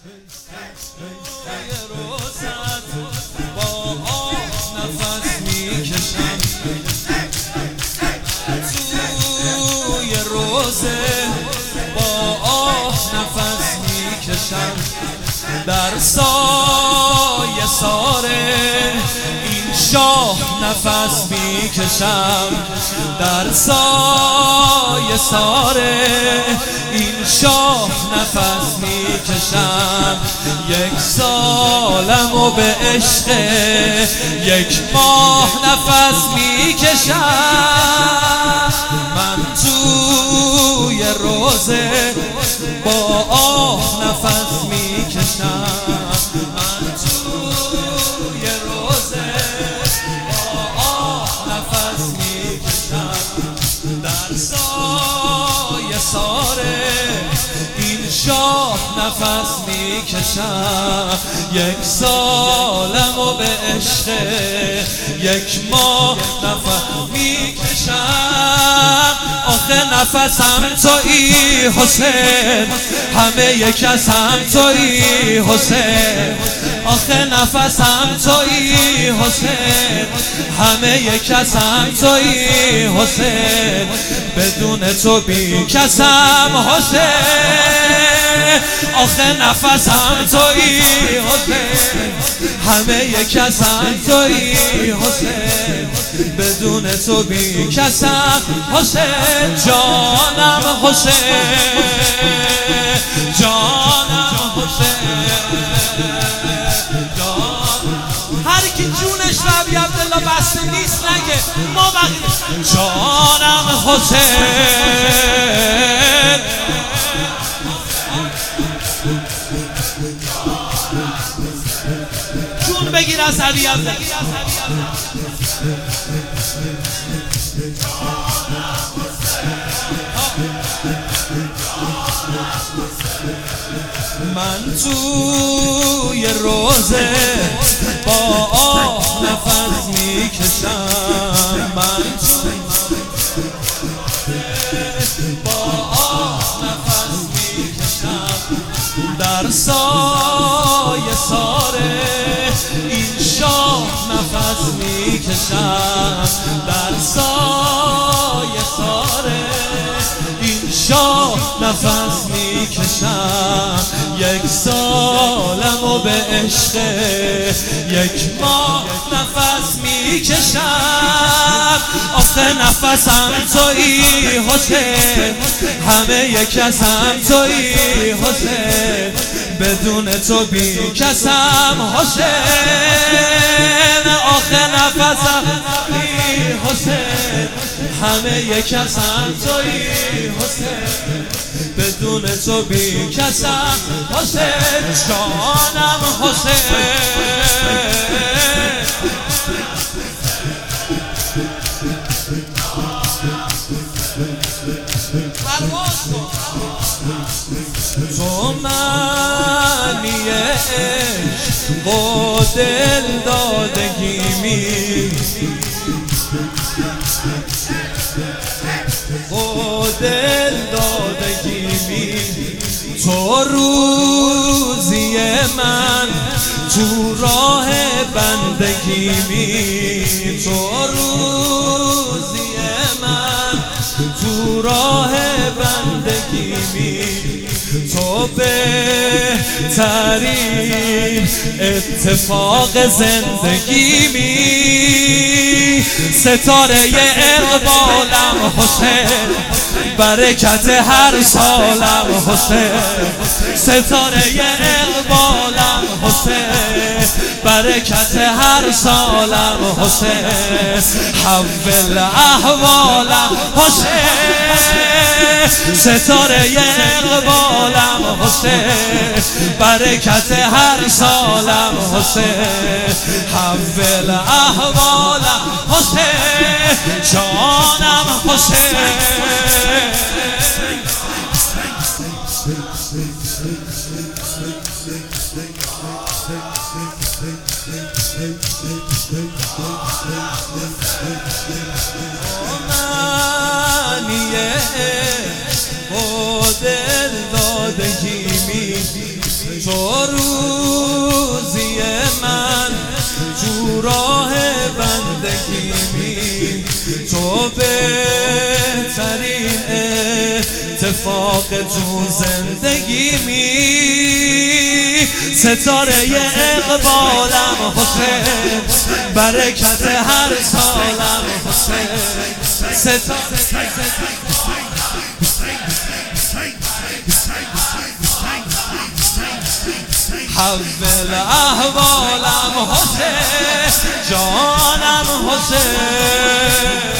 روزت با آه نفس میکشم، توی روزه با آه نفس میکشم، در سایه ساره این شاه نفس میکشم، در سایه ساره این شاه نفس میکشم. یک سالم و به عشق یک ماه نفس میکشم، من توی روزه با آه نفس میکشم، من توی روزه با آه نفس میکشم، در سایه ساره این شاه نفس میکشم. یک سالم و به عشق یک ماه نفس میکشم. آخه نفسم تویی حسین، همه یک از هم تویی حسین، آخه نفسم تویی حسین، همه یک از هم تویی حسین، بدون تو بی کسم حسین، آخه نفسم تویی حسین، همه یک از هم تویی حسین، بدون تو بی کسم حسین، جانم حسین، جانم حسین، هر کی جونش رو ابی عبدالله بسته نیست نگه ما بقیه، جانم حسین، جون بگیر از ابی عبدالله. من توی روزه با آه نفس میکشم، من توی با آه نفس میکشم، در سایه ساره این شاه نفس میکشم، در سایه ساره این شاه نفس میکشم. یک سالم و به عشق یک ماه نفس میکشم. آخه نفسم تویی حسین، همه یک از هم تویی حسین، بدون تو بی کسم حسین، آخه نفسم تویی حسین، همه یک از هم تویی حسین، بدون تو بی کسم حسین، جانم حسین، تو معنی عشق و دل دادگیمی، و دل دادگیمی، تو روزی من تو راه بندگیمی، تو روزی من تو راه بندگیمی، تو بهترین اتفاق زندگیمی، ستاره اقبالم حسین، برکت هر سالم حسین، ستاره اقبالم حسین، برکت هر سالم حسین، حول احوالم حسین، ستاره اقبالم حسین، برکت هر سالم حسین، حول احوالم حسین، جانم حسین، معنی با دل دادگیمی، تو روزی من تو راه بندگیمی، تو بهترین اتفاق تو زندگیمی، ستاره اقبالم حسین، برکت هر سالم حسین، ستاره حول احوالم حسین، جانم حسین.